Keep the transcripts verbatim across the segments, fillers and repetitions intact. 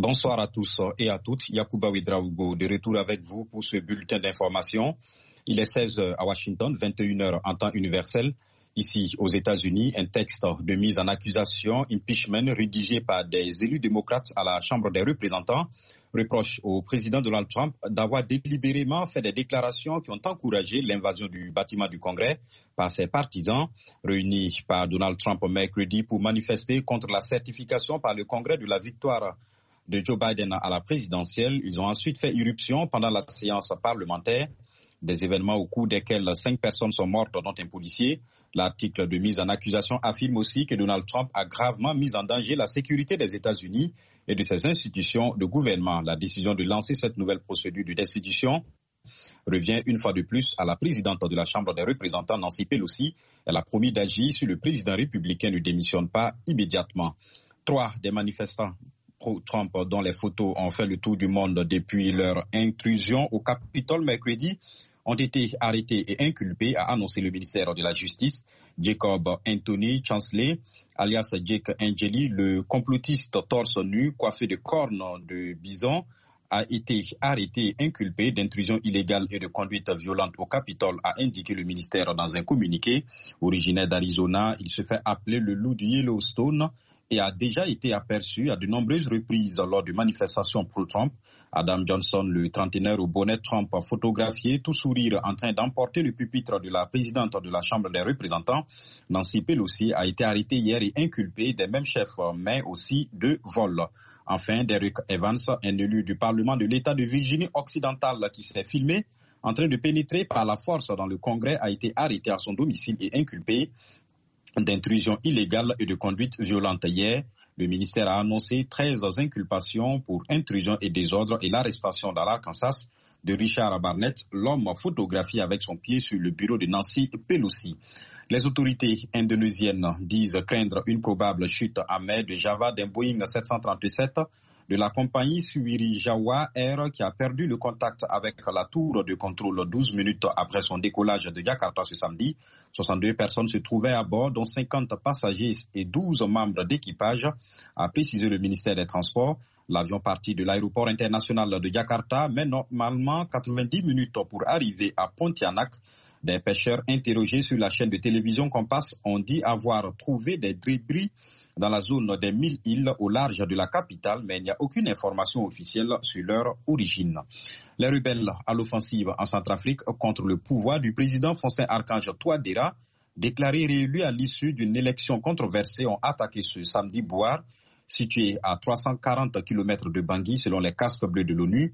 Bonsoir à tous et à toutes. Yacouba Ouedraogo de retour avec vous pour ce bulletin d'information. Il est seize heures à Washington, vingt et une heures en temps universel. Ici, aux États-Unis, un texte de mise en accusation, impeachment, rédigé par des élus démocrates à la Chambre des représentants, reproche au président Donald Trump d'avoir délibérément fait des déclarations qui ont encouragé l'invasion du bâtiment du Congrès par ses partisans, réunis par Donald Trump mercredi pour manifester contre la certification par le Congrès de la victoire de Joe Biden à la présidentielle. Ils ont ensuite fait irruption pendant la séance parlementaire, des événements au cours desquels cinq personnes sont mortes, dont un policier. L'article de mise en accusation affirme aussi que Donald Trump a gravement mis en danger la sécurité des États-Unis et de ses institutions de gouvernement. La décision de lancer cette nouvelle procédure de destitution revient une fois de plus à la présidente de la Chambre des représentants, Nancy Pelosi. Elle a promis d'agir si le président républicain ne démissionne pas immédiatement. Trois des manifestants pro-Trump, dont les photos ont fait le tour du monde depuis leur intrusion au Capitole mercredi, ont été arrêtés et inculpés, a annoncé le ministère de la Justice. Jacob Anthony Chansley, alias Jake Angeli, le complotiste torse nu coiffé de cornes de bison, a été arrêté et inculpé d'intrusion illégale et de conduite violente au Capitole, a indiqué le ministère dans un communiqué. Originaire d'Arizona, il se fait appeler le loup du Yellowstone et a déjà été aperçu à de nombreuses reprises lors de manifestations pro-Trump. Adam Johnson, le trentenaire au bonnet Trump, photographié, tout sourire, en train d'emporter le pupitre de la présidente de la Chambre des représentants. Nancy Pelosi a été arrêté hier et inculpé des mêmes chefs, mais aussi de vol. Enfin, Derek Evans, un élu du Parlement de l'État de Virginie occidentale qui s'est filmé en train de pénétrer par la force dans le Congrès, a été arrêté à son domicile et inculpé d'intrusion illégale et de conduite violente. Hier, le ministère a annoncé treize inculpations pour intrusion et désordre et l'arrestation dans l'Arkansas de Richard Barnett, l'homme photographié avec son pied sur le bureau de Nancy Pelosi. Les autorités indonésiennes disent craindre une probable chute à mer de Java d'un Boeing sept cent trente-sept de la compagnie Sriwijaya Air qui a perdu le contact avec la tour de contrôle douze minutes après son décollage de Jakarta ce samedi. soixante-deux personnes se trouvaient à bord, dont cinquante passagers et douze membres d'équipage, a précisé le ministère des Transports. L'avion partit de l'aéroport international de Jakarta met normalement quatre-vingt-dix minutes pour arriver à Pontianak. Des pêcheurs interrogés sur la chaîne de télévision Compass ont dit avoir trouvé des débris dans la zone des mille îles au large de la capitale, mais il n'y a aucune information officielle sur leur origine. Les rebelles à l'offensive en Centrafrique contre le pouvoir du président Faustin Archange Touadéra, déclaré réélu à l'issue d'une élection controversée, ont attaqué ce samedi Bouar, situé à trois cent quarante kilomètres de Bangui, selon les casques bleus de l'ONU.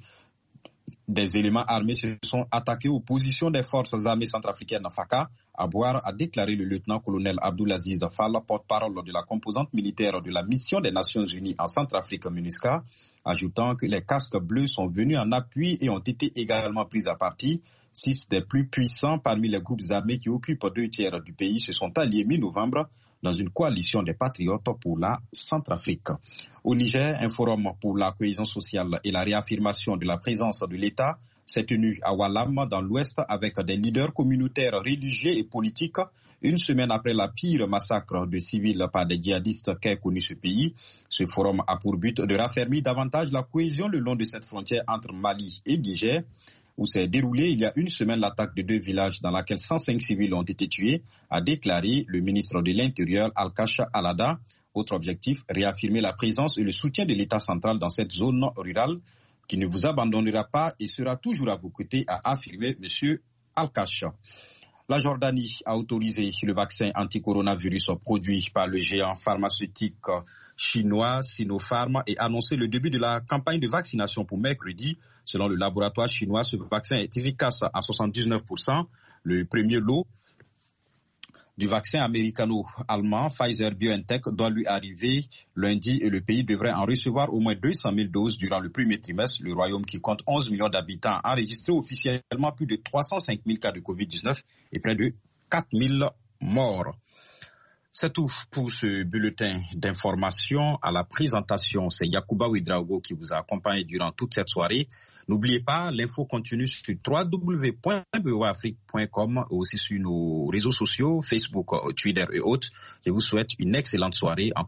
Des éléments armés se sont attaqués aux positions des forces armées centrafricaines F A C A. À Bouar, a déclaré le lieutenant-colonel Abdoulaziz Fall, porte-parole de la composante militaire de la mission des Nations Unies en Centrafrique MINUSCA, ajoutant que les casques bleus sont venus en appui et ont été également pris à partie. Six des plus puissants parmi les groupes armés qui occupent deux tiers du pays se sont alliés mi-novembre dans une coalition des patriotes pour la Centrafrique. Au Niger, un forum pour la cohésion sociale et la réaffirmation de la présence de l'État s'est tenu à Walam, dans l'Ouest, avec des leaders communautaires, religieux et politiques, une semaine après la pire massacre de civils par des djihadistes qu'ait connu ce pays. Ce forum a pour but de raffermir davantage la cohésion le long de cette frontière entre Mali et Niger, où s'est déroulée il y a une semaine l'attaque de deux villages dans laquelle cent cinq civils ont été tués, a déclaré le ministre de l'Intérieur Al-Kasha Alada. Autre objectif, réaffirmer la présence et le soutien de l'État central dans cette zone rurale qui ne vous abandonnera pas et sera toujours à vos côtés, a affirmé M. Al-Kasha. La Jordanie a autorisé le vaccin anti-coronavirus produit par le géant pharmaceutique chinois Sinopharm et annoncé le début de la campagne de vaccination pour mercredi. Selon le laboratoire chinois, ce vaccin est efficace à soixante-dix-neuf pour cent. Le premier lot du vaccin américano-allemand Pfizer-BioNTech doit lui arriver lundi et le pays devrait en recevoir au moins deux cent mille doses durant le premier trimestre. Le royaume, qui compte onze millions d'habitants, a enregistré officiellement plus de trois cent cinq mille cas de covid dix-neuf et près de quatre mille morts. C'est tout pour ce bulletin d'information. À la présentation, c'est Yacouba Ouedraogo qui vous a accompagné durant toute cette soirée. N'oubliez pas, l'info continue sur w w w point v o afrique point com et aussi sur nos réseaux sociaux, Facebook, Twitter et autres. Je vous souhaite une excellente soirée.